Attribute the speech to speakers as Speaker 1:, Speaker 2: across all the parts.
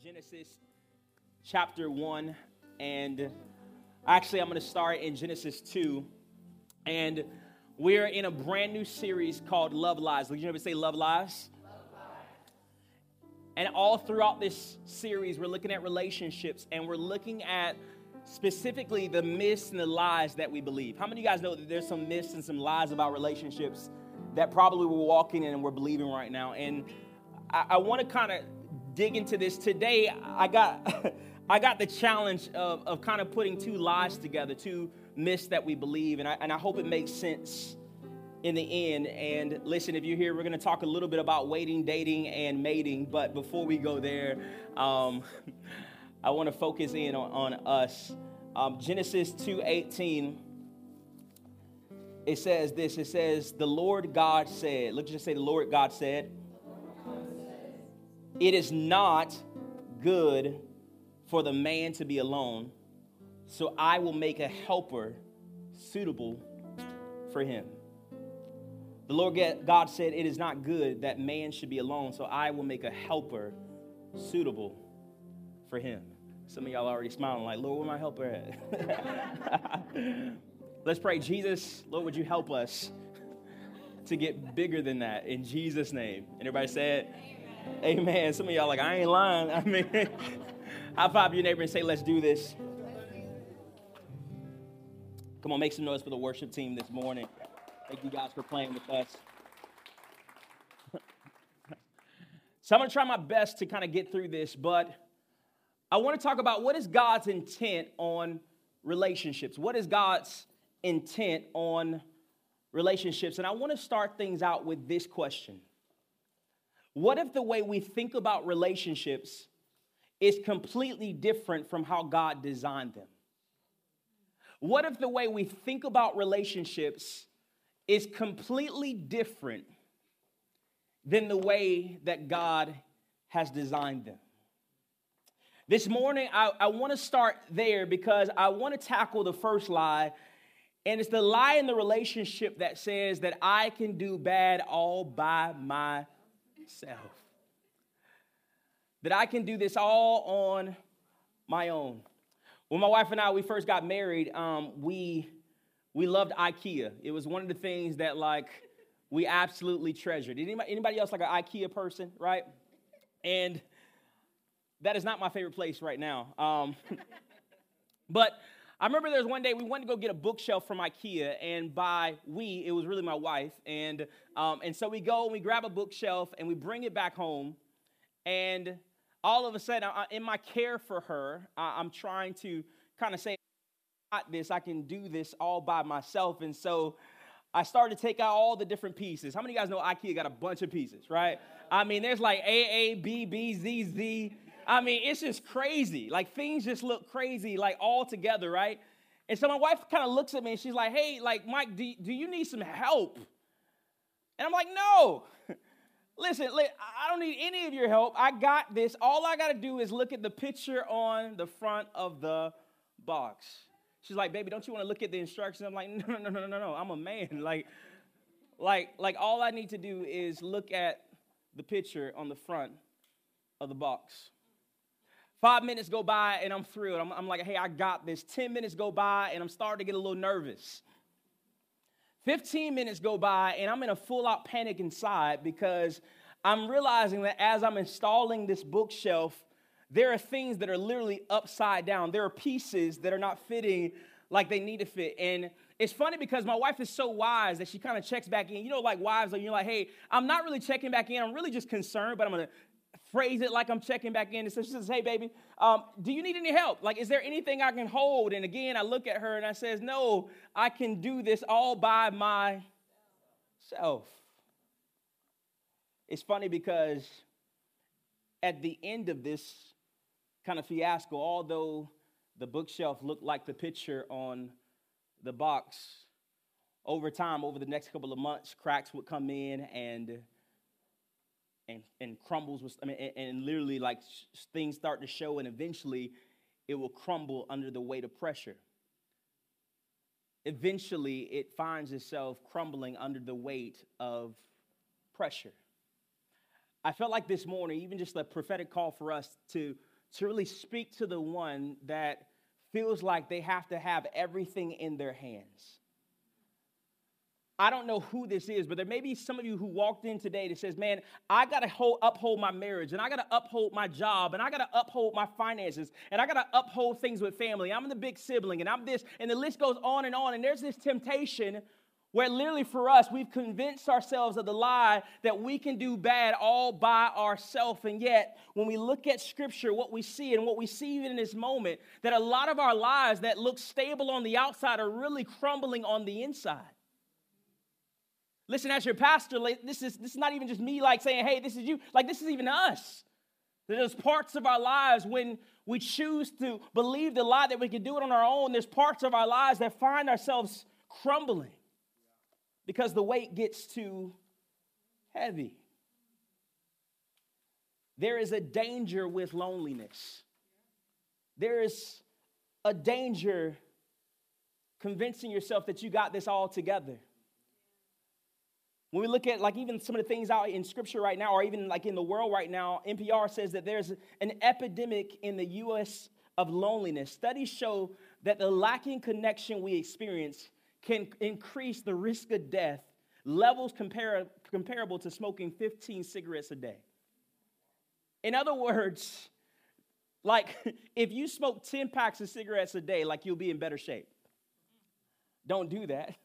Speaker 1: Genesis chapter 1, and actually I'm going to start in Genesis 2, and we're in a brand new series called Love Lives. Would you ever say Love Lives? Love Lives. And all throughout this series, we're looking at relationships, and we're looking at specifically the myths and the lies that we believe. How many of you guys know that there's some myths and some lies about relationships that probably we're walking in and we're believing right now? And I want to kind of dig into this today. I got the challenge of kind of putting two lies together, two myths that we believe, and I hope it makes sense in the end. And listen, if you're here, we're going to talk a little bit about waiting, dating, and mating. But before we go there, I want to focus in on us. Genesis 2:18. It says this. It says, "The Lord God said." Let's just say, "The Lord God said, it is not good for the man to be alone, so I will make a helper suitable for him." The Lord God said, "It is not good that man should be alone, so I will make a helper suitable for him." Some of y'all already smiling like, "Lord, where my helper at?" Let's pray. Jesus, Lord, would you help us to get bigger than that in Jesus' name? And everybody said, Amen. Some of y'all like, I ain't lying. I mean, high five your neighbor and say, let's do this. Come on, make some noise for the worship team this morning. Thank you guys for playing with us. So I'm going to try my best to kind of get through this, but I want to talk about what is God's intent on relationships. What is God's intent on relationships? And I want to start things out with this question. What if the way we think about relationships is completely different from how God designed them? What if the way we think about relationships is completely different than the way that God has designed them? This morning, I want to start there because I want to tackle the first lie, and it's the lie in the relationship that says that I can do bad all by myself. That I can do this all on my own. When my wife and I, we first got married, we loved IKEA. It was one of the things that we absolutely treasured. Anybody else like an IKEA person, right? And that is not my favorite place right now. But I remember there was one day we wanted to go get a bookshelf from IKEA, and by we, it was really my wife. And so we go and we grab a bookshelf and we bring it back home. And all of a sudden, in my care for her, I'm trying to kind of say, I can do this all by myself. And so I started to take out all the different pieces. How many of you guys know IKEA got a bunch of pieces, right? I mean, there's like A, B, B, Z, Z. I mean, it's just crazy. Like, things just look crazy, like, all together, right? And so my wife kind of looks at me, and she's like, "Hey, like, Mike, do you need some help?" And I'm like, "No. Listen, I don't need any of your help. I got this. All I got to do is look at the picture on the front of the box." She's like, "Baby, don't you want to look at the instructions?" I'm like, No. I'm a man. Like, all I need to do is look at the picture on the front of the box. 5 minutes go by, and I'm thrilled. I'm like, "Hey, I got this." 10 minutes go by, and I'm starting to get a little nervous. 15 minutes go by, and I'm in a full-out panic inside because I'm realizing that as I'm installing this bookshelf, there are things that are literally upside down. There are pieces that are not fitting like they need to fit. And it's funny because my wife is so wise that she kind of checks back in. You know, like wives, you're like, "Hey, I'm not really checking back in. I'm really just concerned, but I'm going to phrase it like I'm checking back in." And so she says, "Hey, baby, do you need any help? Like, is there anything I can hold?" And again, I look at her and I says, "No, I can do this all by myself." It's funny because at the end of this kind of fiasco, although the bookshelf looked like the picture on the box, over time, over the next couple of months, cracks would come in and crumbles was, and literally like things start to show, and eventually it will crumble under the weight of pressure. Eventually it finds itself crumbling under the weight of pressure. I felt like this morning, even just a prophetic call for us to to really speak to the one that feels like they have to have everything in their hands. I don't know who this is, but there may be some of you who walked in today that says, man, I got to uphold my marriage, and I got to uphold my job, and I got to uphold my finances, and I got to uphold things with family. I'm the big sibling, and I'm this, and the list goes on, and there's this temptation where literally for us, we've convinced ourselves of the lie that we can do bad all by ourselves, and yet when we look at Scripture, what we see, and what we see even in this moment, that a lot of our lives that look stable on the outside are really crumbling on the inside. Listen, as your pastor, this is not even just me saying, hey, this is you. This is even us. There's parts of our lives when we choose to believe the lie that we can do it on our own. There's parts of our lives that find ourselves crumbling because the weight gets too heavy. There is a danger with loneliness. There is a danger convincing yourself that you got this all together. When we look at even some of the things out in Scripture right now, or even in the world right now, NPR says that there's an epidemic in the U.S. of loneliness. Studies show that the lacking connection we experience can increase the risk of death, levels comparable to smoking 15 cigarettes a day. In other words, if you smoke 10 packs of cigarettes a day, you'll be in better shape. Don't do that.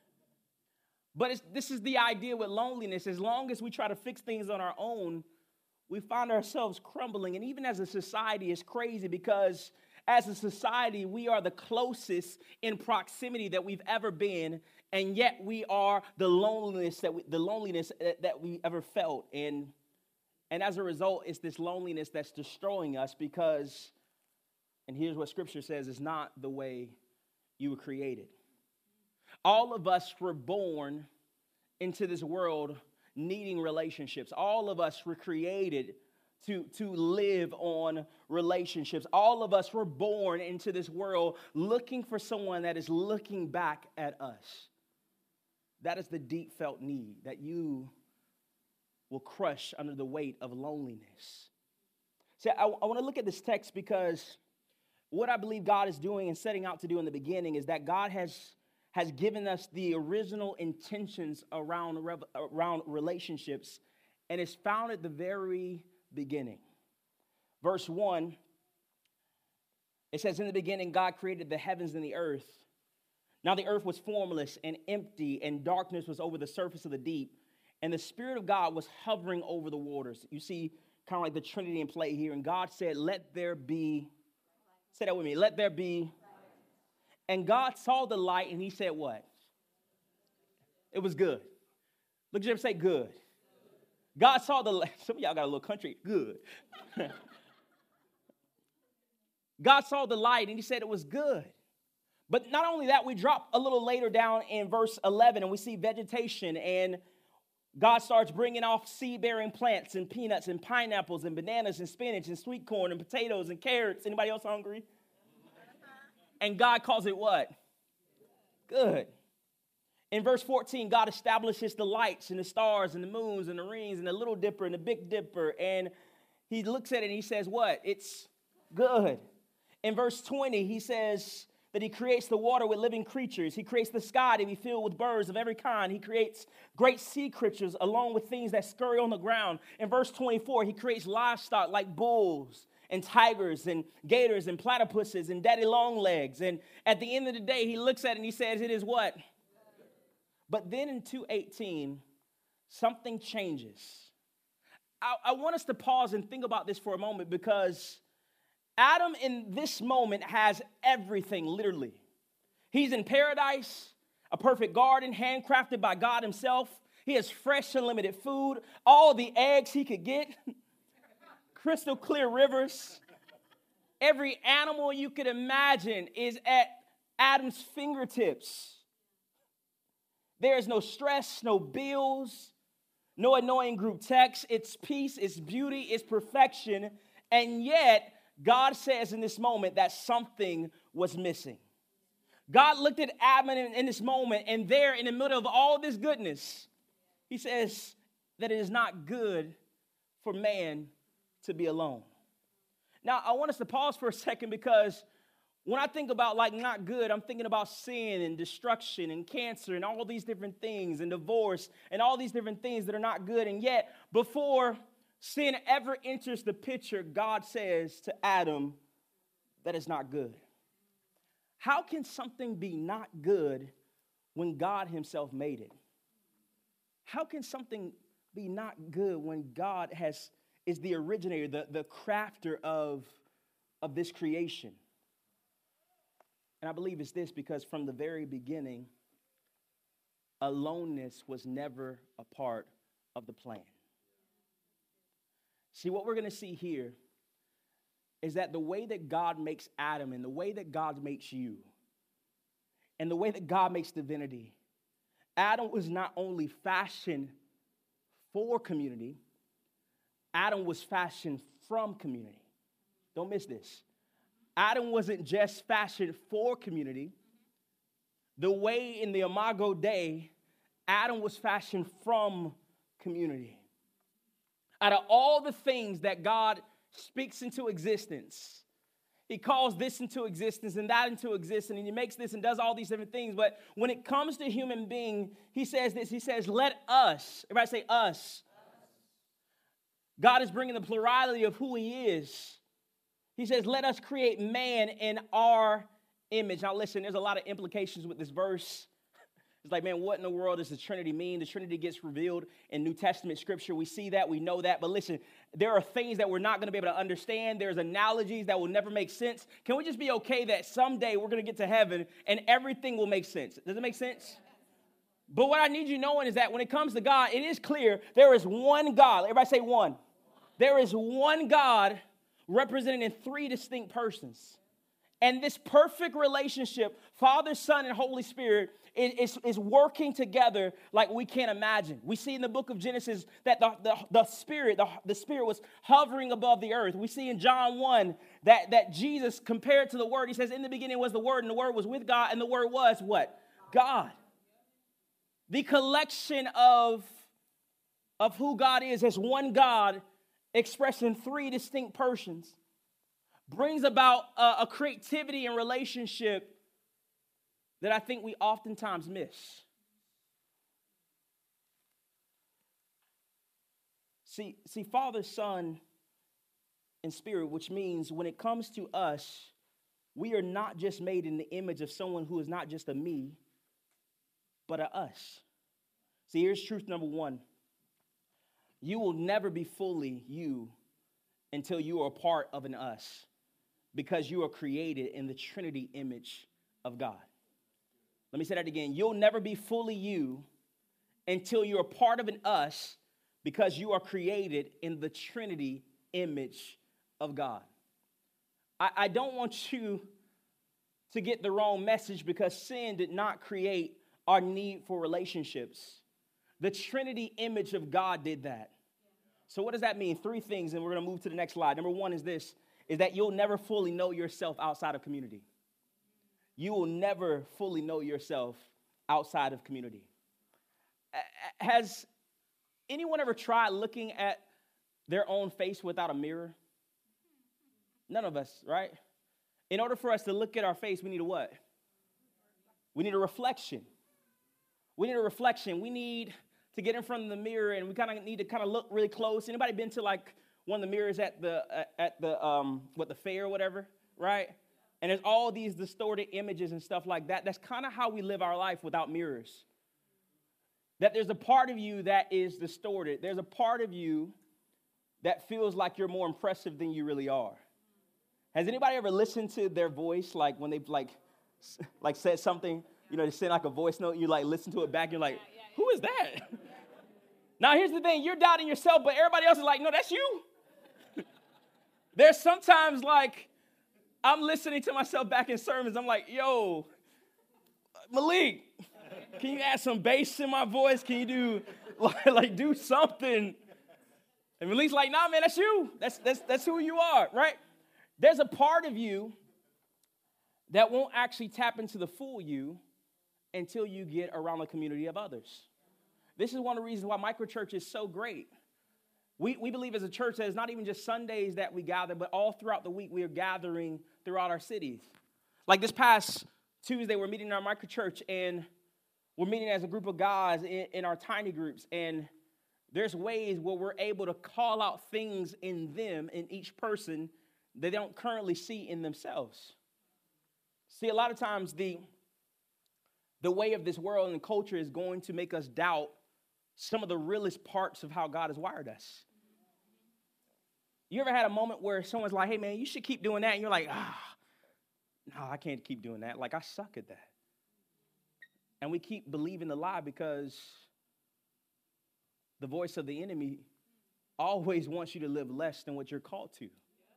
Speaker 1: But this is the idea with loneliness. As long as we try to fix things on our own, we find ourselves crumbling. And even as a society, it's crazy because as a society, we are the closest in proximity that we've ever been, and yet we are the loneliness that we ever felt. And as a result, it's this loneliness that's destroying us because, and here's what Scripture says, is not the way you were created. All of us were born into this world needing relationships. All of us were created to live on relationships. All of us were born into this world looking for someone that is looking back at us. That is the deep felt need that you will crush under the weight of loneliness. See, I want to look at this text because what I believe God is doing and setting out to do in the beginning is that God has given us the original intentions around relationships, and it's found at the very beginning. Verse 1, it says, in the beginning, God created the heavens and the earth. Now the earth was formless and empty, and darkness was over the surface of the deep, and the Spirit of God was hovering over the waters. You see kind of like the Trinity in play here, and God said, let there be, say that with me, let there be. And God saw the light, and he said what? It was good. Look at him say good. God saw the light. Some of y'all got a little country. Good. God saw the light, and he said it was good. But not only that, we drop a little later down in verse 11, and we see vegetation, and God starts bringing off seed-bearing plants and peanuts and pineapples and bananas and spinach and sweet corn and potatoes and carrots. Anybody else hungry? And God calls it what? Good. In verse 14, God establishes the lights and the stars and the moons and the rings and the Little Dipper and the Big Dipper. And he looks at it and he says what? It's good. In verse 20, he says that he creates the water with living creatures. He creates the sky to be filled with birds of every kind. He creates great sea creatures along with things that scurry on the ground. In verse 24, he creates livestock like bulls and tigers and gators and platypuses and daddy long legs. And at the end of the day, he looks at it and he says, it is what? But then in 2:18, something changes. I want us to pause and think about this for a moment because Adam in this moment has everything, literally. He's in paradise, a perfect garden handcrafted by God himself. He has fresh, unlimited food, all the eggs he could get. Crystal clear rivers. Every animal you could imagine is at Adam's fingertips. There is no stress, no bills, no annoying group texts. It's peace, it's beauty, it's perfection. And yet, God says in this moment that something was missing. God looked at Adam in this moment, and there in the middle of all this goodness, he says that it is not good for man to be alone. Now, I want us to pause for a second because when I think about like not good, I'm thinking about sin and destruction and cancer and all these different things and divorce and all these different things that are not good. And yet, before sin ever enters the picture, God says to Adam that it's not good. How can something be not good when God himself made it? How can something be not good when God is the originator, the crafter of this creation? And I believe it's this because from the very beginning, aloneness was never a part of the plan. See, what we're going to see here is that the way that God makes Adam and the way that God makes you and the way that God makes divinity, Adam was not only fashioned for community, Adam was fashioned from community. Don't miss this. Adam wasn't just fashioned for community. The way in the Imago Dei, Adam was fashioned from community. Out of all the things that God speaks into existence, he calls this into existence and that into existence, and he makes this and does all these different things. But when it comes to human being, he says this, he says, let us, everybody say us. God is bringing the plurality of who he is. He says, let us create man in our image. Now listen, there's a lot of implications with this verse. It's like, man, what in the world does the Trinity mean? The Trinity gets revealed in New Testament scripture. We see that, we know that. But listen, there are things that we're not going to be able to understand. There's analogies that will never make sense. Can we just be okay that someday we're going to get to heaven and everything will make sense? Does it make sense? But what I need you knowing is that when it comes to God, it is clear there is one God. Everybody say one. There is one God represented in three distinct persons. And this perfect relationship, Father, Son, and Holy Spirit, is working together like we can't imagine. We see in the book of Genesis that the Spirit was hovering above the earth. We see in John 1 that Jesus, compared to the Word, he says, in the beginning was the Word, and the Word was with God, and the Word was what? God. The collection of who God is as one God expressed in three distinct persons brings about a creativity and relationship that I think we oftentimes miss. See, Father, Son, and Spirit, which means when it comes to us, we are not just made in the image of someone who is not just a me, but a us. See, here's truth number one. You will never be fully you until you are a part of an us, because you are created in the Trinity image of God. Let me say that again. You'll never be fully you until you're a part of an us, because you are created in the Trinity image of God. I don't want you to get the wrong message, because sin did not create our need for relationships. The Trinity image of God did that. So what does that mean? Three things, and we're going to move to the next slide. Number one is this, is that you'll never fully know yourself outside of community. You will never fully know yourself outside of community. Has anyone ever tried looking at their own face without a mirror? None of us, right? In order for us to look at our face, we need a what? We need a reflection. We need a reflection. We need to get in front of the mirror, and we kind of need to kind of look really close. Anybody been to like one of the mirrors at the fair or whatever, right? And there's all these distorted images and stuff like that. That's kind of how we live our life without mirrors. That there's a part of you that is distorted. There's a part of you that feels like you're more impressive than you really are. Has anybody ever listened to their voice, like when they've like said something, you know, they send like a voice note, and you like listen to it back, and you're like, who is that? Now, here's the thing. You're doubting yourself, but everybody else is like, no, that's you. There's sometimes like I'm listening to myself back in sermons. I'm like, yo, Malik, can you add some bass in my voice? Can you do do something? And Malik's like, nah, man, that's you. That's who you are, right? There's a part of you that won't actually tap into the full you until you get around a community of others. This is one of the reasons why microchurch is so great. We believe as a church that it's not even just Sundays that we gather, but all throughout the week we are gathering throughout our cities. Like this past Tuesday, we're meeting in our micro church, and we're meeting as a group of guys in our tiny groups, and there's ways where we're able to call out things in them, in each person, they don't currently see in themselves. See, a lot of times the way of this world and culture is going to make us doubt some of the realest parts of how God has wired us. You ever had a moment where someone's like, hey, man, you should keep doing that, and you're like, no, I can't keep doing that. Like, I suck at that. And we keep believing the lie because the voice of the enemy always wants you to live less than what you're called to.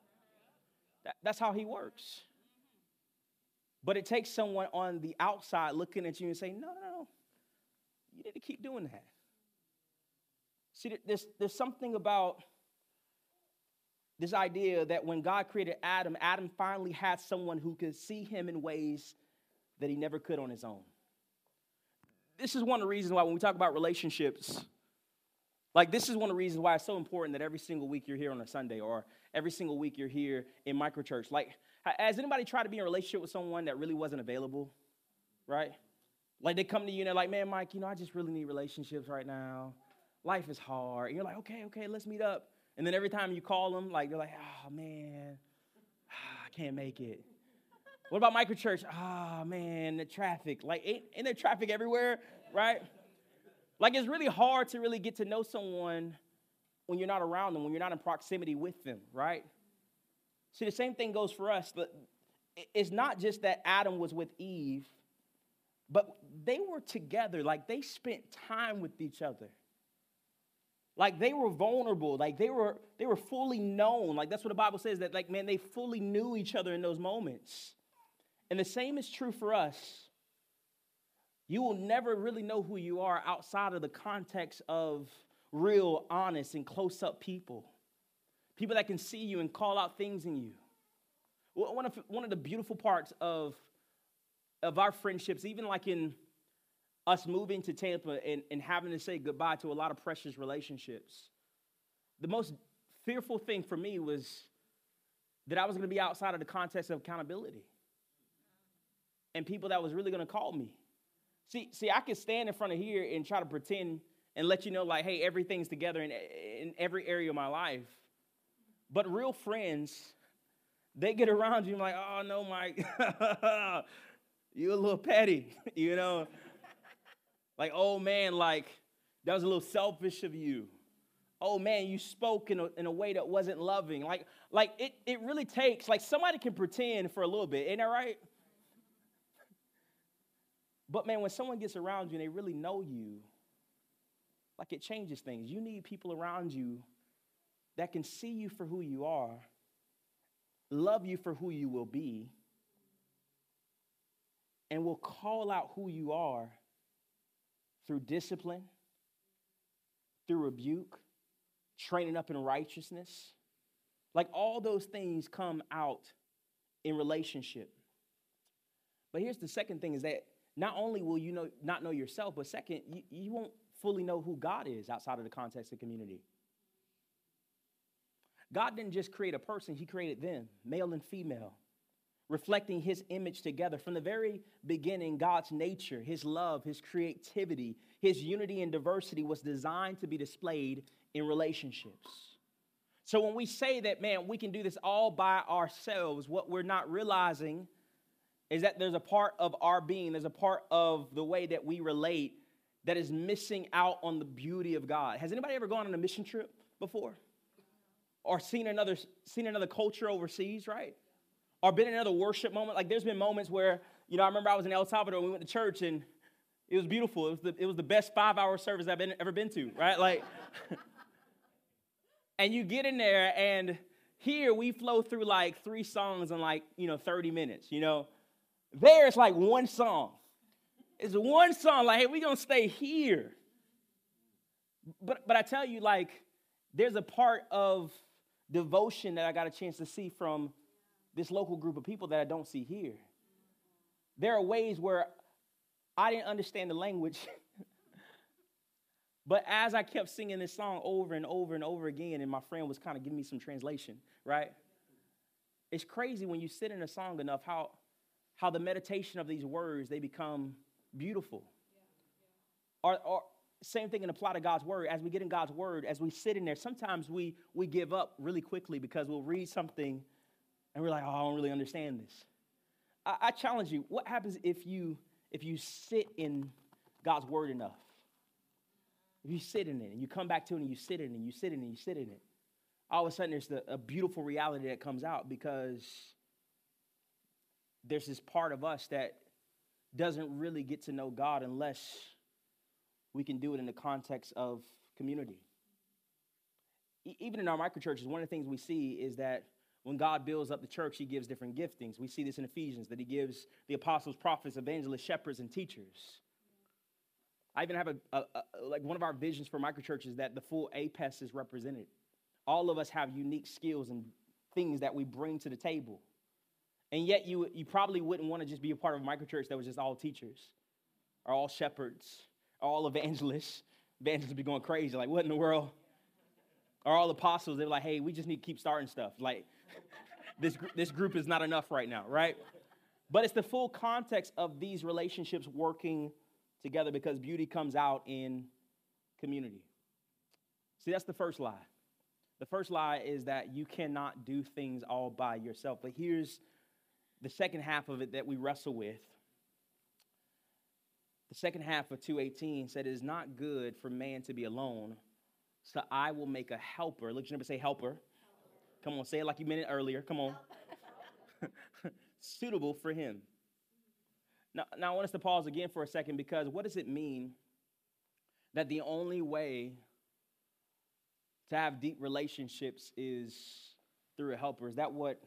Speaker 1: That's how he works. But it takes someone on the outside looking at you and saying, no, you need to keep doing that. See, there's something about this idea that when God created Adam, Adam finally had someone who could see him in ways that he never could on his own. This is one of the reasons why when we talk about relationships, like this is one of the reasons why it's so important that every single week you're here on a Sunday or every single week you're here in microchurch. Like, has anybody tried to be in a relationship with someone that really wasn't available, right? Like they come to you and they're like, man, Mike, I just really need relationships right now. Life is hard. And you're like, okay, let's meet up. And then every time you call them, like they're like, oh, man, I can't make it. What about microchurch? Oh, man, the traffic. Like, ain't there traffic everywhere, right? Like, it's really hard to really get to know someone when you're not around them, when you're not in proximity with them, right? See, the same thing goes for us. But it's not just that Adam was with Eve, but they were together. Like, they spent time with each other. Like, they were vulnerable. Like, they were fully known. Like, that's what the Bible says, that, like, man, they fully knew each other in those moments. And the same is true for us. You will never really know who you are outside of the context of real, honest, and close-up people. People that can see you and call out things in you. One of the beautiful parts of our friendships, even like in us moving to Tampa and having to say goodbye to a lot of precious relationships, the most fearful thing for me was that I was going to be outside of the context of accountability and people that was really going to call me. See, I could stand in front of here and try to pretend and let you know, like, hey, everything's together in every area of my life. But real friends, they get around you and like, oh, no, Mike, you a little petty, Like, oh, man, like, that was a little selfish of you. Oh, man, you spoke in a way that wasn't loving. Like it really takes, like, somebody can pretend for a little bit. Ain't that right? But, man, when someone gets around you and they really know you, like, it changes things. You need people around you that can see you for who you are, love you for who you will be, and will call out who you are through discipline, through rebuke, training up in righteousness. Like, all those things come out in relationship. But here's the second thing is that not only will you not know yourself, but second, you won't fully know who God is outside of the context of community. God didn't just create a person, he created them, male and female, reflecting his image together. From the very beginning, God's nature, his love, his creativity, his unity and diversity was designed to be displayed in relationships. So when we say that, man, we can do this all by ourselves, what we're not realizing is that there's a part of our being, there's a part of the way that we relate that is missing out on the beauty of God. Has anybody ever gone on a mission trip before? Or seen another culture overseas, right? Or been in another worship moment? Like, there's been moments where, I remember I was in El Salvador and we went to church and it was beautiful. It was the best 5-hour service I've ever been to, right? Like, and you get in there and here we flow through like 3 songs in like, 30 minutes, There it's like one song. It's one song, like, hey, we're going to stay here. But I tell you, like, there's a part of devotion that I got a chance to see from this local group of people that I don't see here. There are ways where I didn't understand the language, But as I kept singing this song over and over and over again, and my friend was kind of giving me some translation, right? It's crazy when you sit in a song enough how the meditation of these words, they become beautiful. Or same thing can apply to God's word. As we get in God's word, as we sit in there, sometimes we give up really quickly because we'll read something and we're like, oh, I don't really understand this. I challenge you, what happens if you sit in God's word enough? If you sit in it and you come back to it and you sit in it and you sit in it and you sit in it, all of a sudden there's a beautiful reality that comes out because there's this part of us that doesn't really get to know God unless we can do it in the context of community. Even in our microchurches, one of the things we see is that when God builds up the church, he gives different giftings. We see this in Ephesians, that he gives the apostles, prophets, evangelists, shepherds, and teachers. I even have like one of our visions for microchurch is that the full APES is represented. All of us have unique skills and things that we bring to the table. And yet you probably wouldn't want to just be a part of a microchurch that was just all teachers or all shepherds or all evangelists. Evangelists would be going crazy, like, what in the world? Or all apostles, they're like, hey, we just need to keep starting stuff. Like, this group is not enough right now, right? But it's the full context of these relationships working together because beauty comes out in community. See, that's the first lie. The first lie is that you cannot do things all by yourself. But here's the second half of it that we wrestle with. The second half of 2:18 said, it is not good for man to be alone, so I will make a helper. Look at your neighbor, say helper. Come on, say it like you meant it earlier. Come on. Suitable for him. Now, I want us to pause again for a second because what does it mean that the only way to have deep relationships is through a helper? Is that what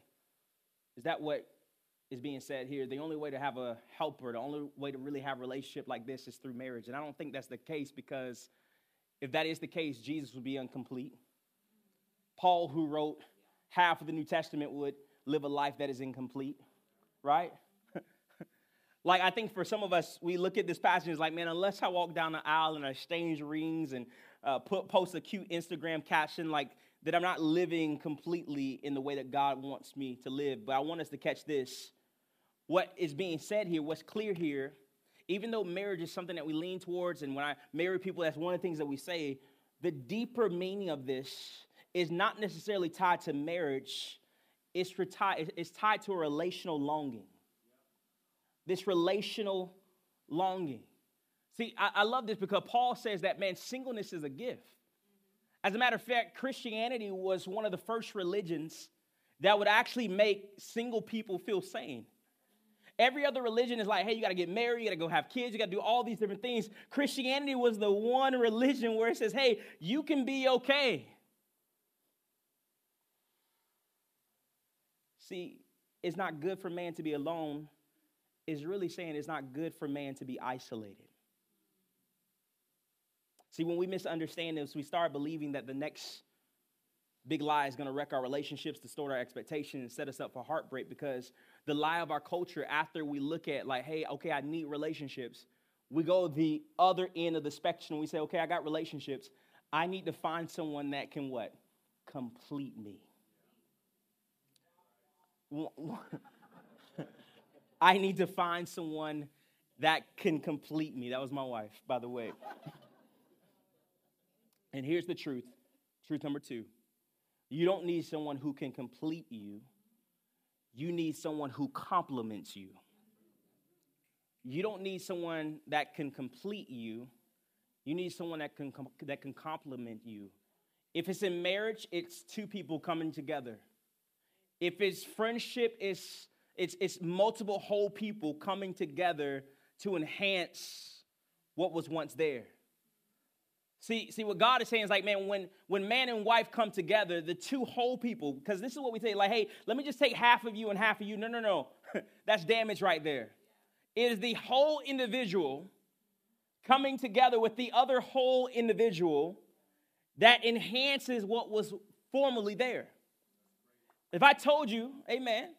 Speaker 1: is being said here? The only way to have a helper, the only way to really have a relationship like this is through marriage. And I don't think that's the case because if that is the case, Jesus would be incomplete. Paul, who wrote half of the New Testament, would live a life that is incomplete, right? Like, I think for some of us, we look at this passage and it's like, man, unless I walk down the aisle and I exchange rings and post a cute Instagram caption, like, that I'm not living completely in the way that God wants me to live. But I want us to catch this. What is being said here, what's clear here, even though marriage is something that we lean towards, and when I marry people, that's one of the things that we say, the deeper meaning of this is not necessarily tied to marriage. It's tied to a relational longing. This relational longing. See, I love this because Paul says that, man, singleness is a gift. As a matter of fact, Christianity was one of the first religions that would actually make single people feel sane. Every other religion is like, hey, you got to get married, you got to go have kids, you got to do all these different things. Christianity was the one religion where it says, hey, you can be okay. See, it's not good for man to be alone. Is really saying it's not good for man to be isolated. See, when we misunderstand this, we start believing that the next big lie is going to wreck our relationships, distort our expectations, and set us up for heartbreak, because the lie of our culture, after we look at like, hey, okay, I need relationships, we go the other end of the spectrum. We say, okay, I got relationships. I need to find someone that can what? Complete me. I need to find someone that can complete me. That was my wife, by the way. And here's the truth. Truth number 2. You don't need someone who can complete you. You need someone who complements you. You don't need someone that can complete you. You need someone that can complement you. If it's in marriage, it's 2 people coming together. If it's friendship, it's multiple whole people coming together to enhance what was once there. See, what God is saying is like, man, when man and wife come together, the 2 whole people, because this is what we say, like, hey, let me just take half of you and half of you. No. That's damage right there. It is the whole individual coming together with the other whole individual that enhances what was formerly there. If I told you, amen,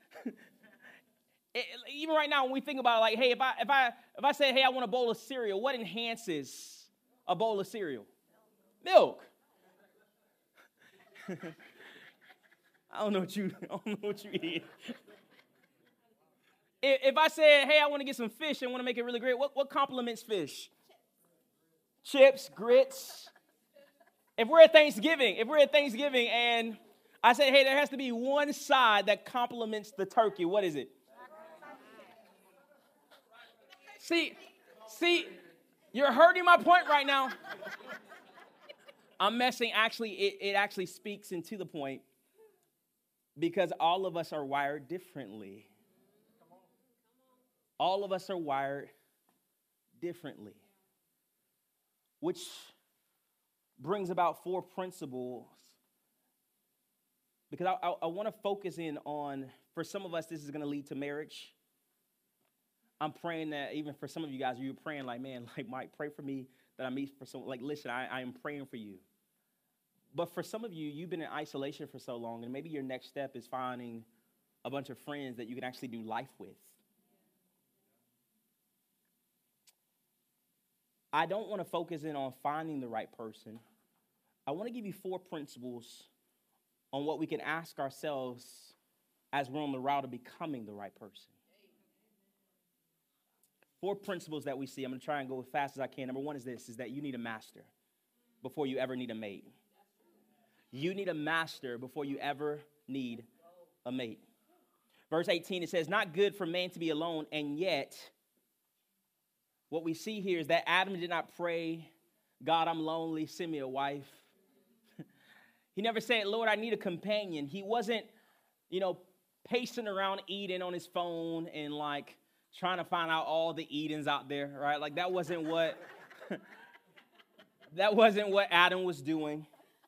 Speaker 1: even right now when we think about it, like, hey, if I say, hey, I want a bowl of cereal, what enhances a bowl of cereal? Milk. I don't know what you eat. If I said, hey, I want to get some fish and want to make it really great, what complements fish? Chips, grits. If we're at Thanksgiving and I say, hey, there has to be one side that complements the turkey, what is it? See, you're hurting my point right now. I'm messing. Actually, it actually speaks into the point because all of us are wired differently. All of us are wired differently, which brings about 4 principles. Because I want to focus in on, for some of us, this is going to lead to marriage. I'm praying that even for some of you guys, you're praying like, man, like Mike, pray for me that I meet for some, like, listen, I am praying for you. But for some of you, you've been in isolation for so long, and maybe your next step is finding a bunch of friends that you can actually do life with. I don't want to focus in on finding the right person. I want to give you 4 principles on what we can ask ourselves as we're on the route of becoming the right person. 4 principles that we see. I'm going to try and go as fast as I can. Number 1 is this, is that you need a master before you ever need a mate. You need a master before you ever need a mate. Verse 18, it says, not good for man to be alone, and yet what we see here is that Adam did not pray, God, I'm lonely, send me a wife. He never said, Lord, I need a companion. He wasn't, pacing around Eden on his phone and like trying to find out all the Edens out there, right? Like that wasn't what Adam was doing.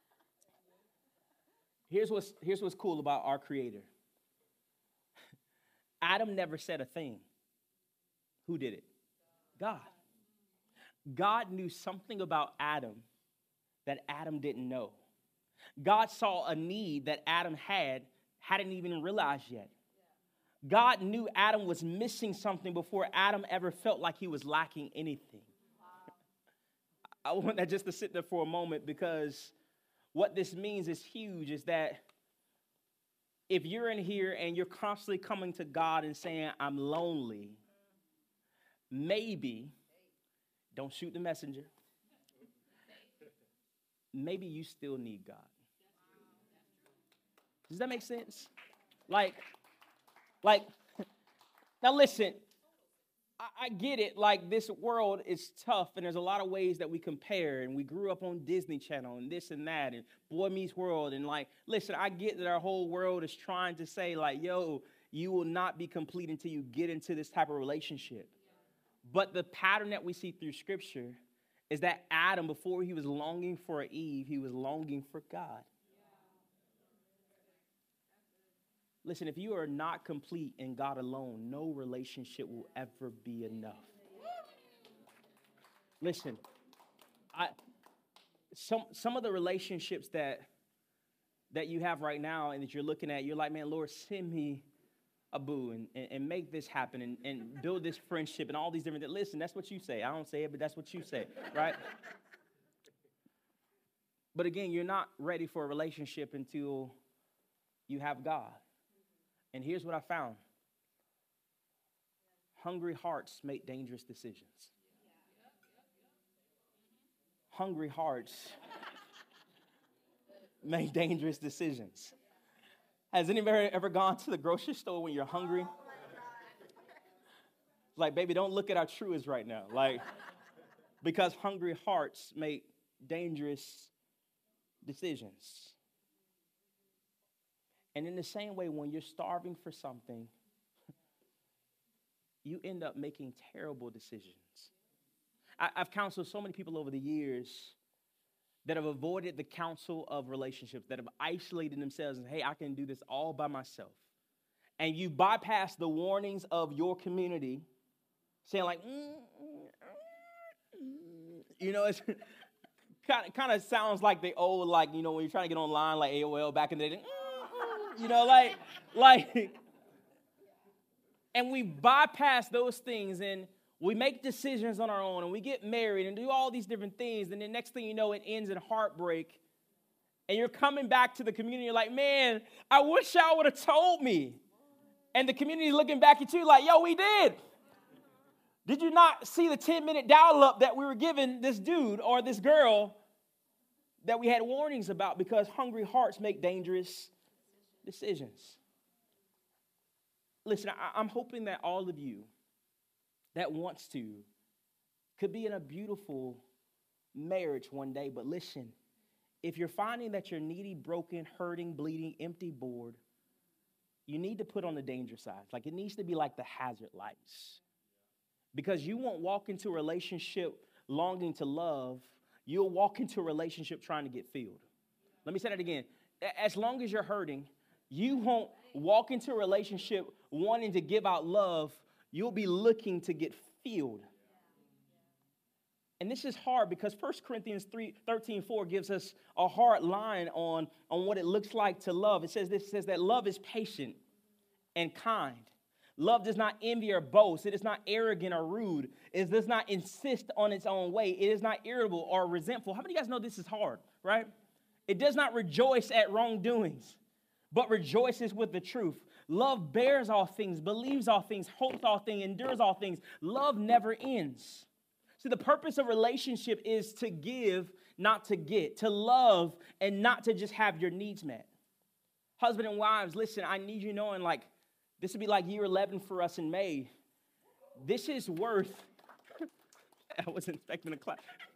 Speaker 1: Here's what's cool about our Creator. Adam never said a thing. Who did it? God. God knew something about Adam that Adam didn't know. God saw a need that Adam hadn't even realized yet. God knew Adam was missing something before Adam ever felt like he was lacking anything. I want that just to sit there for a moment, because what this means is huge, is that if you're in here and you're constantly coming to God and saying, I'm lonely, maybe, don't shoot the messenger, maybe you still need God. Does that make sense? Like, now listen, I get it. Like, this world is tough, and there's a lot of ways that we compare, and we grew up on Disney Channel and this and that, and Boy Meets World, and like, listen, I get that our whole world is trying to say, like, yo, you will not be complete until you get into this type of relationship. But the pattern that we see through Scripture is that Adam, before he was longing for Eve, he was longing for God. Listen, if you are not complete in God alone, no relationship will ever be enough. Listen, some of the relationships that you have right now and that you're looking at, you're like, man, Lord, send me a boo and make this happen and build this friendship and all these different things. Listen, that's what you say. I don't say it, but that's what you say, right? But again, you're not ready for a relationship until you have God. And here's what I found. Hungry hearts make dangerous decisions. Hungry hearts make dangerous decisions. Has anybody ever gone to the grocery store when you're hungry? Like, baby, don't look at our truest right now. Like, because hungry hearts make dangerous decisions. And in the same way, when you're starving for something, you end up making terrible decisions. I've counseled so many people over the years that have avoided the counsel of relationships, that have isolated themselves and, hey, I can do this all by myself. And you bypass the warnings of your community, saying like, it's kind of sounds like the old, like, when you're trying to get online, like AOL back in the day, and we bypass those things, and We make decisions on our own, and we get married and do all these different things, and the next thing you know, it ends in heartbreak. And you're coming back to the community, you're like, man, I wish y'all would have told me. And the community is looking back at you like, yo, we did. Did you not see the 10-minute dial-up that we were giving this dude or this girl that we had warnings about? Because hungry hearts make dangerous decisions. Listen, I'm hoping that all of you that wants to could be in a beautiful marriage one day. But listen, if you're finding that you're needy, broken, hurting, bleeding, empty, bored, you need to put on the danger side. Like, it needs to be like the hazard lights. Because you won't walk into a relationship longing to love. You'll walk into a relationship trying to get filled. Let me say that again. As long as you're hurting, you won't walk into a relationship wanting to give out love. You'll be looking to get filled. And this is hard because 1 Corinthians 13:4 gives us a hard line on what it looks like to love. It says that love is patient and kind. Love does not envy or boast. It is not arrogant or rude. It does not insist on its own way. It is not irritable or resentful. How many of you guys know this is hard, right? It does not rejoice at wrongdoings, but rejoices with the truth. Love bears all things, believes all things, hopes all things, endures all things. Love never ends. See, the purpose of relationship is to give, not to get, to love and not to just have your needs met. Husband and wives, listen, I need you knowing, like, this would be like year 11 for us in May. This is worth, I wasn't expecting a clap.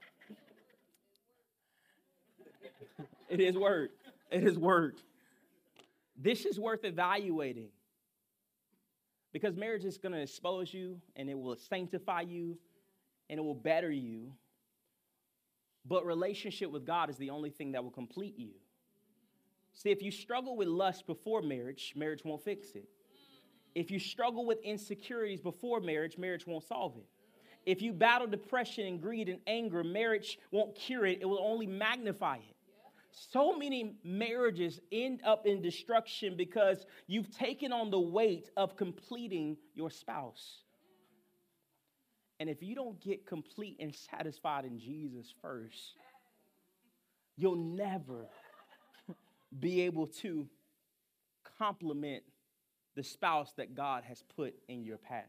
Speaker 1: It is word. It is word. This is worth evaluating. Because marriage is going to expose you, and it will sanctify you, and it will better you. But relationship with God is the only thing that will complete you. See, if you struggle with lust before marriage, marriage won't fix it. If you struggle with insecurities before marriage, marriage won't solve it. If you battle depression and greed and anger, marriage won't cure it. It will only magnify it. So many marriages end up in destruction because you've taken on the weight of completing your spouse. And if you don't get complete and satisfied in Jesus first, you'll never be able to complement the spouse that God has put in your path.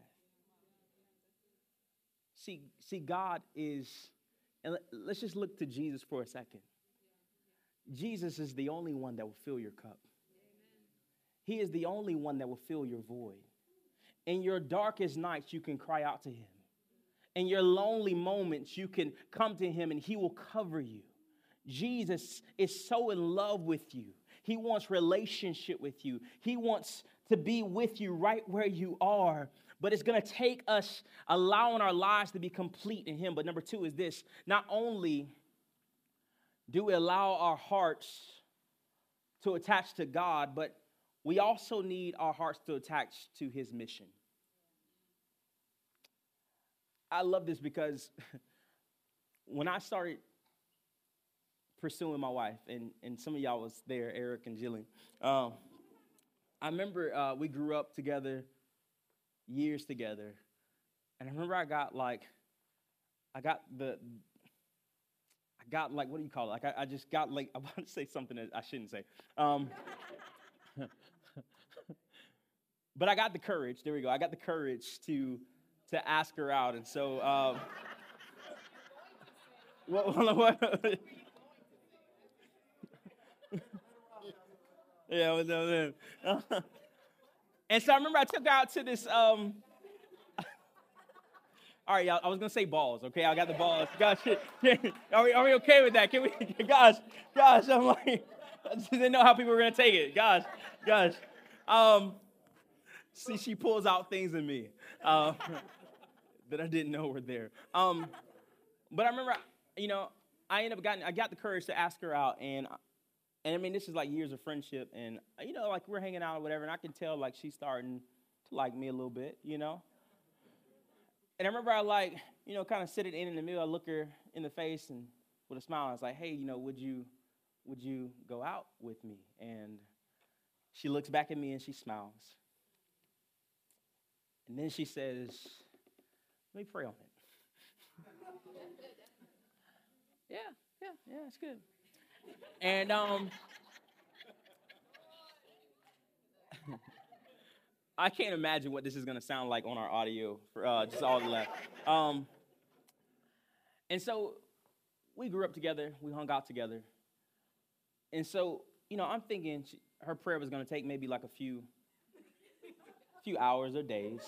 Speaker 1: See, God is, and let's just look to Jesus for a second. Jesus is the only one that will fill your cup. He is the only one that will fill your void. In your darkest nights, you can cry out to him. In your lonely moments, you can come to him and he will cover you. Jesus is so in love with you. He wants relationship with you. He wants to be with you right where you are. But it's going to take us allowing our lives to be complete in him. But number two is this. Not only do we allow our hearts to attach to God, but we also need our hearts to attach to his mission. I love this because when I started pursuing my wife, and some of y'all was there, Eric and Jillian, I remember we grew up together, years together, and I remember I got like, what do you call it? Like, I just got like, I want to say something that I shouldn't say. But I got the courage, there we go. I got the courage to ask her out. And so, what? Yeah, no. And so I remember I took her out to this, all right, y'all, I was going to say balls, okay? I got the balls. Gosh, are we okay with that? Can we, gosh, I'm like, I just didn't know how people were going to take it. Gosh. See, she pulls out things in me that I didn't know were there. But I remember, I got the courage to ask her out, and I mean, this is like years of friendship, and, like we're hanging out or whatever, and I can tell like she's starting to like me a little bit, And I remember I kind of sit it in the middle. I look her in the face and with a smile, I was like, hey, would you go out with me? And she looks back at me and she smiles. And then she says, Let me pray on it. Yeah, it's good. And I can't imagine what this is going to sound like on our audio for just all the left. And so we grew up together. We hung out together. And so, I'm thinking her prayer was going to take maybe like a few hours or days.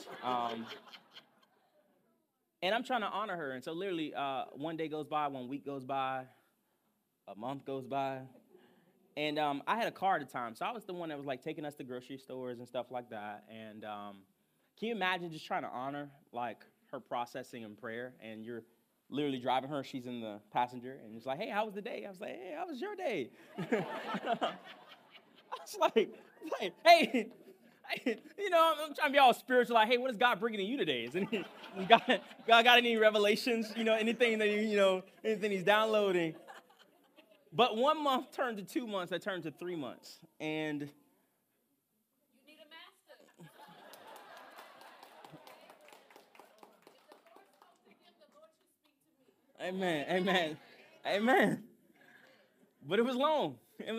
Speaker 1: And I'm trying to honor her. And so literally one day goes by, 1 week goes by, a month goes by. And I had a car at the time. So I was the one that was like taking us to grocery stores and stuff like that. And can you imagine just trying to honor like her processing and prayer? And you're literally driving her. She's in the passenger. And it's like, hey, how was the day? I was like, hey, how was your day? I was like, hey, I'm trying to be all spiritual. Like, hey, what is God bringing to you today? Is God got any revelations? Anything that anything He's downloading? But 1 month turned to 2 months. That turned to 3 months, and you need a master. Amen. But it was long.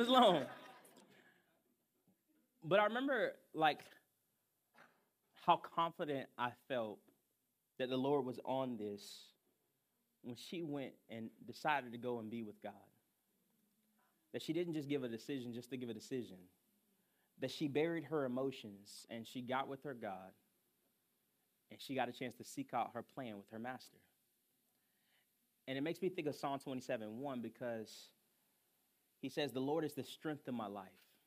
Speaker 1: But I remember, like, how confident I felt that the Lord was on this when she went and decided to go and be with God. That she didn't just give a decision just to give a decision. That she buried her emotions and she got with her God. And she got a chance to seek out her plan with her master. And it makes me think of Psalm 27:1 because he says, the Lord is the strength of my life.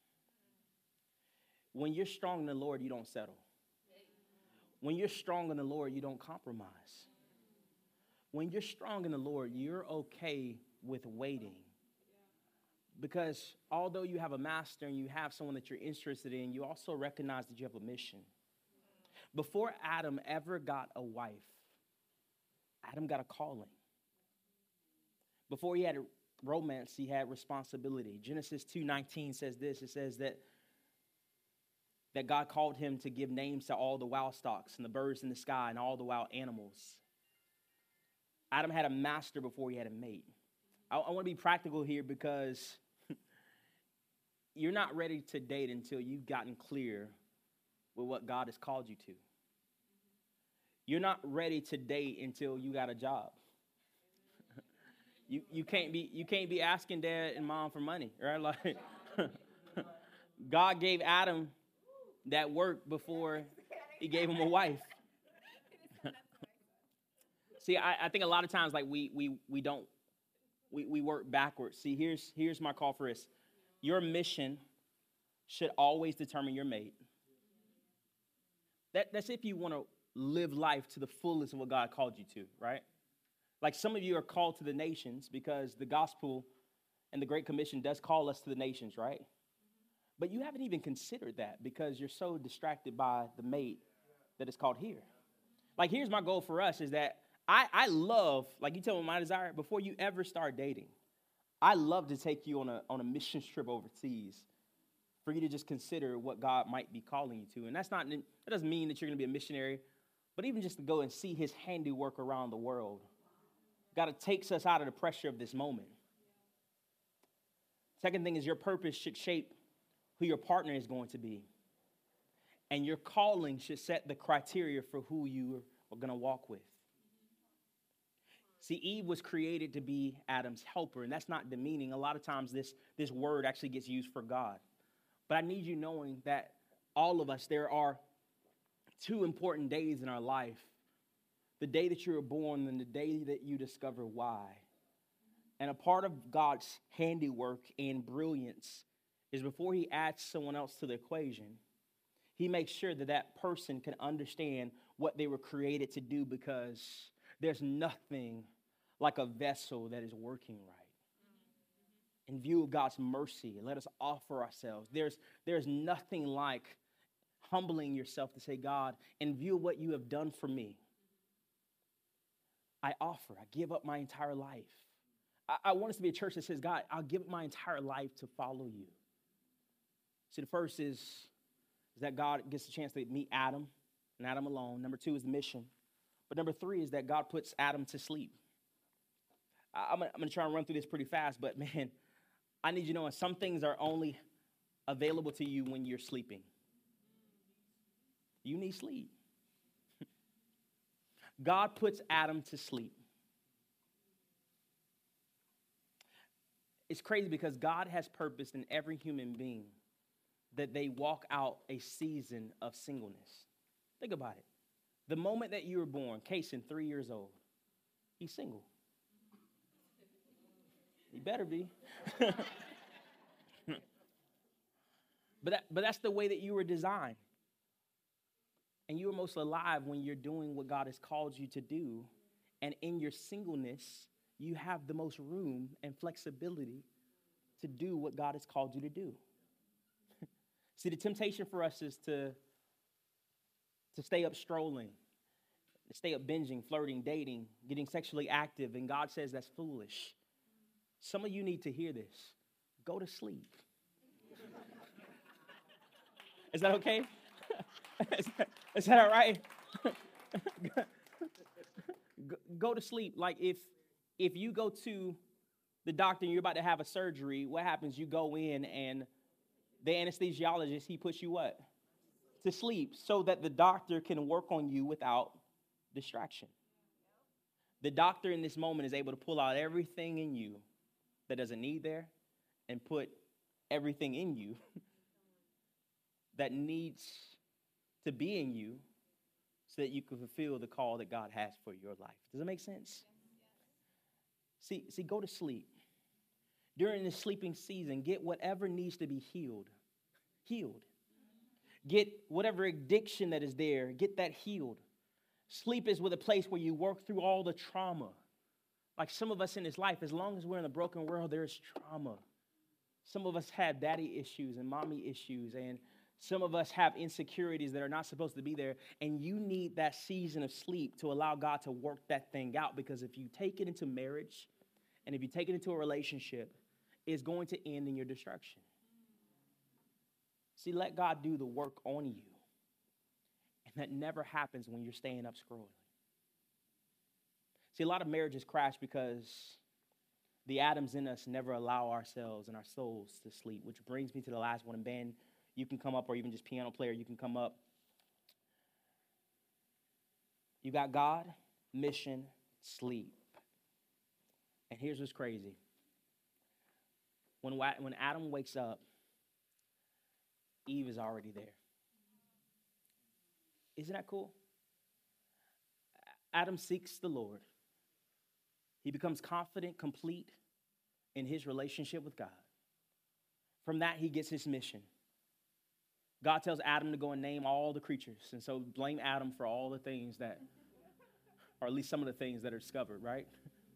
Speaker 1: When you're strong in the Lord, you don't settle. When you're strong in the Lord, you don't compromise. When you're strong in the Lord, you're okay with waiting. Because although you have a master and you have someone that you're interested in, you also recognize that you have a mission. Before Adam ever got a wife, Adam got a calling. Before he had a romance, he had responsibility. Genesis 2:19 says this. It says that God called him to give names to all the wild stocks and the birds in the sky and all the wild animals. Adam had a master before he had a mate. I want to be practical here because you're not ready to date until you've gotten clear with what God has called you to. You're not ready to date until you got a job. You can't be asking dad and mom for money, right? Like God gave Adam that work before he gave him a wife. See, I think a lot of times like we work backwards. See, here's my call for us. Your mission should always determine your mate. That's if you want to live life to the fullest of what God called you to, right? Like some of you are called to the nations because the gospel and the Great Commission does call us to the nations, right? But you haven't even considered that because you're so distracted by the mate that is called here. Like here's my goal for us is that I love, like you tell me my desire, before you ever start dating, I love to take you on a mission trip overseas for you to just consider what God might be calling you to. And that doesn't mean that you're going to be a missionary, but even just to go and see his handiwork around the world. God takes us out of the pressure of this moment. Second thing is your purpose should shape who your partner is going to be. And your calling should set the criteria for who you are going to walk with. See, Eve was created to be Adam's helper, and that's not demeaning. A lot of times this word actually gets used for God. But I need you knowing that all of us, there are two important days in our life. The day that you were born and the day that you discover why. And a part of God's handiwork and brilliance is before he adds someone else to the equation, he makes sure that that person can understand what they were created to do because there's nothing like a vessel that is working right. In view of God's mercy, let us offer ourselves. There's nothing like humbling yourself to say, God, in view of what you have done for me, I give up my entire life. I want us to be a church that says, God, I'll give up my entire life to follow you. See, the first is that God gets a chance to meet Adam and Adam alone. Number two is the mission. But number three is that God puts Adam to sleep. I'm going to try and run through this pretty fast, but man, I need you to know some things are only available to you when you're sleeping. You need sleep. God puts Adam to sleep. It's crazy because God has purposed in every human being that they walk out a season of singleness. Think about it. The moment that you were born, Kason, 3 years old, he's single. He better be. But that's the way that you were designed. And you are most alive when you're doing what God has called you to do. And in your singleness, you have the most room and flexibility to do what God has called you to do. See, the temptation for us is to stay up strolling, to stay up binging, flirting, dating, getting sexually active. And God says that's foolish. Some of you need to hear this. Go to sleep. Is that okay? Is that all right? Go to sleep. Like if you go to the doctor and you're about to have a surgery, what happens? You go in and the anesthesiologist, he puts you what? To sleep so that the doctor can work on you without distraction. The doctor in this moment is able to pull out everything in you that doesn't need there and put everything in you that needs to be in you so that you can fulfill the call that God has for your life. Does that make sense? See, go to sleep. During the sleeping season, get whatever needs to be healed. Get whatever addiction that is there, get that healed. Sleep is with a place where you work through all the trauma. Like some of us in this life, as long as we're in a broken world, there's trauma. Some of us have daddy issues and mommy issues, and some of us have insecurities that are not supposed to be there, and you need that season of sleep to allow God to work that thing out, because if you take it into marriage and if you take it into a relationship, it's going to end in your destruction. See, let God do the work on you, and that never happens when you're staying up scrolling. See, a lot of marriages crash because the Adams in us never allow ourselves and our souls to sleep, which brings me to the last one. And Ben, you can come up, or even just piano player, you can come up. You got God, mission, sleep. And here's what's crazy. When Adam wakes up, Eve is already there. Isn't that cool? Adam seeks the Lord. He becomes confident, complete in his relationship with God. From that, he gets his mission. God tells Adam to go and name all the creatures. And so blame Adam for all the things that, or at least some of the things that are discovered, right?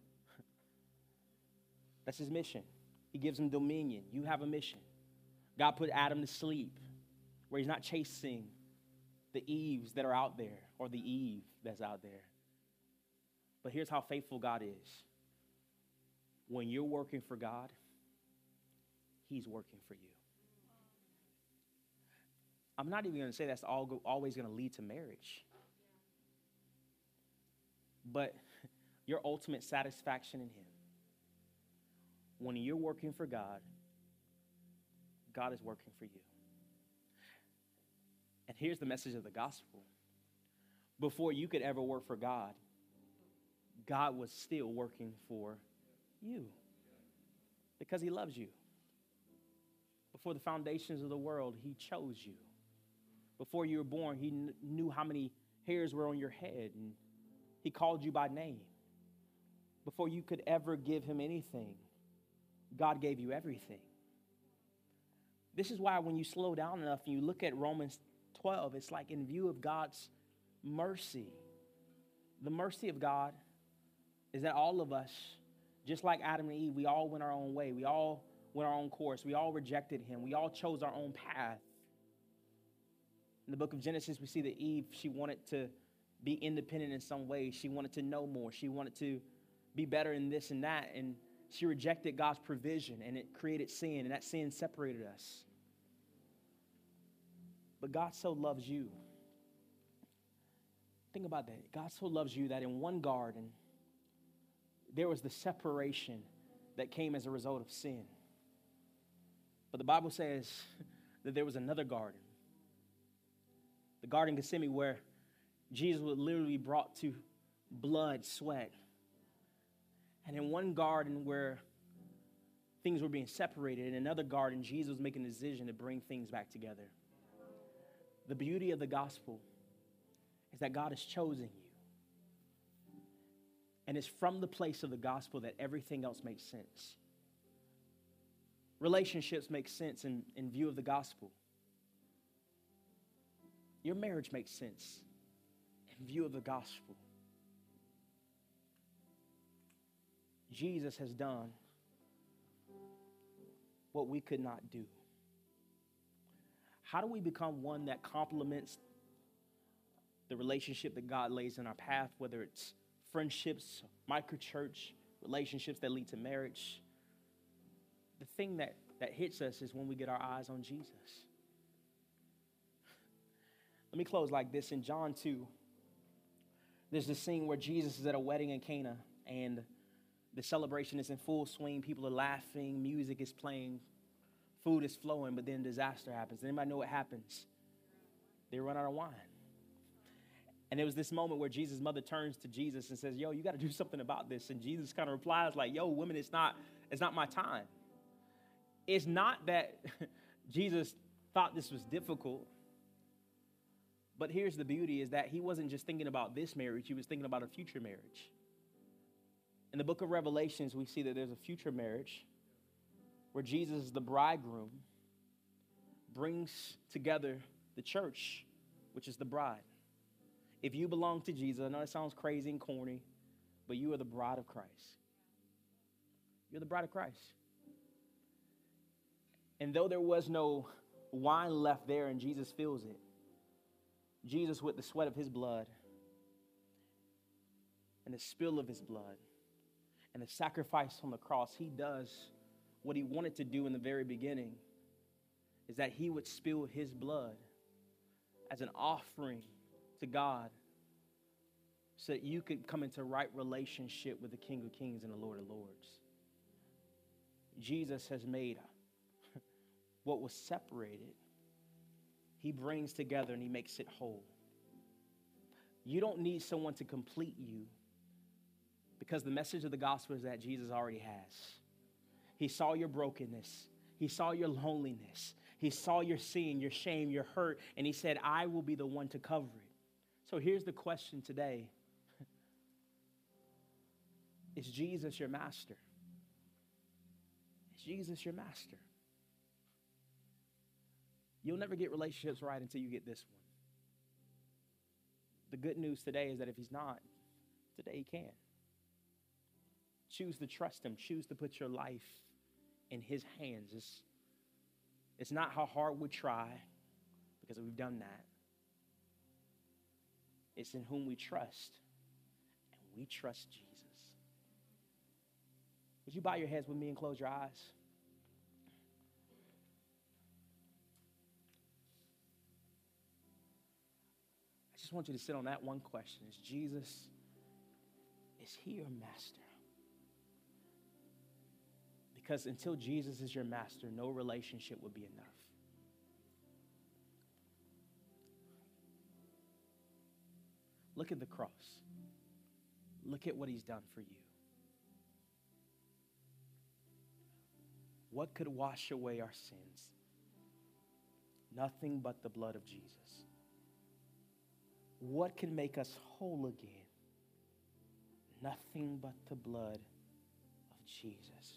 Speaker 1: That's his mission. He gives him dominion. You have a mission. God put Adam to sleep where he's not chasing the Eves that are out there or the Eve that's out there. But here's how faithful God is. When you're working for God, he's working for you. I'm not even going to say that's always going to lead to marriage. But your ultimate satisfaction in him. When you're working for God, God is working for you. And here's the message of the gospel. Before you could ever work for God, God was still working for you because he loves you. Before the foundations of the world, he chose you. Before you were born, he knew how many hairs were on your head, and he called you by name. Before you could ever give him anything, God gave you everything. This is why when you slow down enough and you look at Romans 12, it's like in view of God's mercy. The mercy of God is that all of us, just like Adam and Eve, we all went our own way. We all went our own course. We all rejected him. We all chose our own path. In the book of Genesis, we see that Eve, she wanted to be independent in some ways. She wanted to know more. She wanted to be better in this and that. And she rejected God's provision, and it created sin, and that sin separated us. But God so loves you Think about that. God so loves you that in one garden, there was the separation that came as a result of sin. But the Bible says that there was another garden, the Garden of Gethsemane, where Jesus was literally brought to blood, sweat. And in one garden where things were being separated, in another garden, Jesus was making a decision to bring things back together. The beauty of the gospel is that God has chosen you. And it's from the place of the gospel that everything else makes sense. Relationships make sense in view of the gospel. Your marriage makes sense in view of the gospel. Jesus has done what we could not do. How do we become one that complements the relationship that God lays in our path, whether it's friendships, microchurch, relationships that lead to marriage? The thing that hits us is when we get our eyes on Jesus. Let me close like this. In John 2, there's this scene where Jesus is at a wedding in Cana, and the celebration is in full swing. People are laughing, music is playing, food is flowing, but then disaster happens. Anybody know what happens? They run out of wine. And there was this moment where Jesus' mother turns to Jesus and says, yo, you got to do something about this. And Jesus kind of replies like, yo, women, it's not my time. It's not that Jesus thought this was difficult, but here's the beauty is that he wasn't just thinking about this marriage, he was thinking about a future marriage. In the book of Revelations, we see that there's a future marriage where Jesus, the bridegroom, brings together the church, which is the bride. If you belong to Jesus, I know it sounds crazy and corny, but you are the bride of Christ. You're the bride of Christ. And though there was no wine left there and Jesus fills it, Jesus, with the sweat of his blood and the spill of his blood and the sacrifice on the cross, he does what he wanted to do in the very beginning, is that he would spill his blood as an offering to God so that you could come into right relationship with the King of Kings and the Lord of Lords. Jesus has made what was separated, he brings together and he makes it whole. You don't need someone to complete you, because the message of the gospel is that Jesus already has. He saw your brokenness. He saw your loneliness. He saw your sin, your shame, your hurt, and he said, I will be the one to cover it. So here's the question today. Is Jesus your master? Is Jesus your master? You'll never get relationships right until you get this one. The good news today is that if he's not, today he can. Choose to trust him. Choose to put your life in his hands. It's not how hard we try, because we've done that. It's in whom we trust, and we trust Jesus. Would you bow your heads with me and close your eyes? I just want you to sit on that one question. Is he your master? Because until Jesus is your master, no relationship would be enough. Look at the cross. Look at what he's done for you. What could wash away our sins? Nothing but the blood of Jesus. What can make us whole again? Nothing but the blood of Jesus.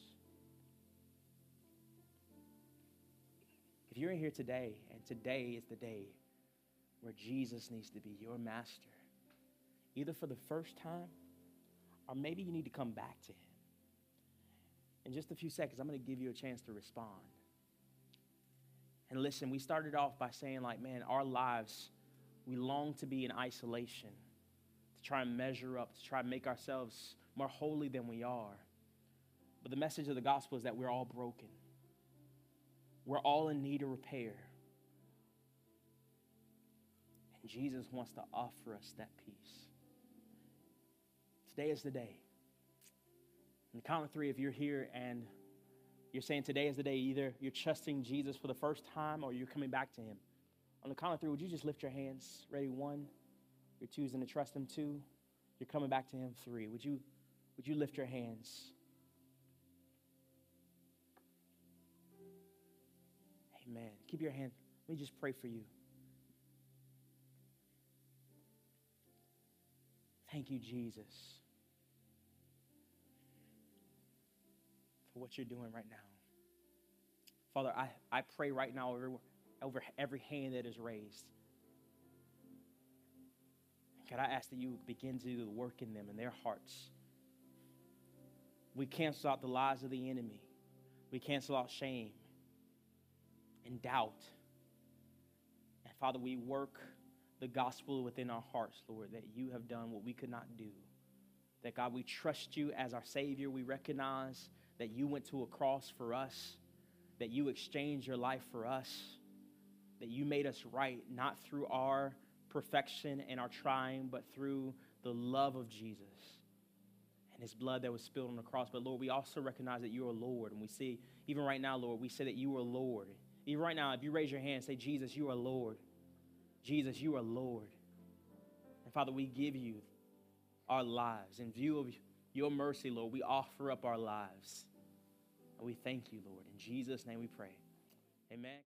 Speaker 1: If you're in here today, and today is the day where Jesus needs to be your master, either for the first time, or maybe you need to come back to him. In just a few seconds, I'm going to give you a chance to respond. And listen, we started off by saying, like, man, our lives, we long to be in isolation, to try and measure up, to try and make ourselves more holy than we are. But the message of the gospel is that we're all broken. We're all in need of repair. Jesus wants to offer us that peace. Today is the day. On the count of three, if you're here and you're saying today is the day, either you're trusting Jesus for the first time or you're coming back to him. On the count of three, would you just lift your hands? Ready? 1, you're choosing to trust him. 2, you're coming back to him. 3, would you lift your hands? Amen. Keep your hand. Let me just pray for you. Thank you, Jesus, for what you're doing right now. Father, I pray right now over every hand that is raised. God, I ask that you begin to do the work in them, in their hearts. We cancel out the lies of the enemy. We cancel out shame and doubt. And Father, we work the gospel within our hearts, Lord, that you have done what we could not do. That, God, we trust you as our Savior. We recognize that you went to a cross for us, that you exchanged your life for us, that you made us right, not through our perfection and our trying, but through the love of Jesus and his blood that was spilled on the cross. But Lord, we also recognize that you are Lord. And we see, even right now, Lord, we say that you are Lord. Even right now, if you raise your hand, say, Jesus, you are Lord. Jesus, you are Lord. And Father, we give you our lives. In view of your mercy, Lord, we offer up our lives. And we thank you, Lord. In Jesus' name we pray. Amen.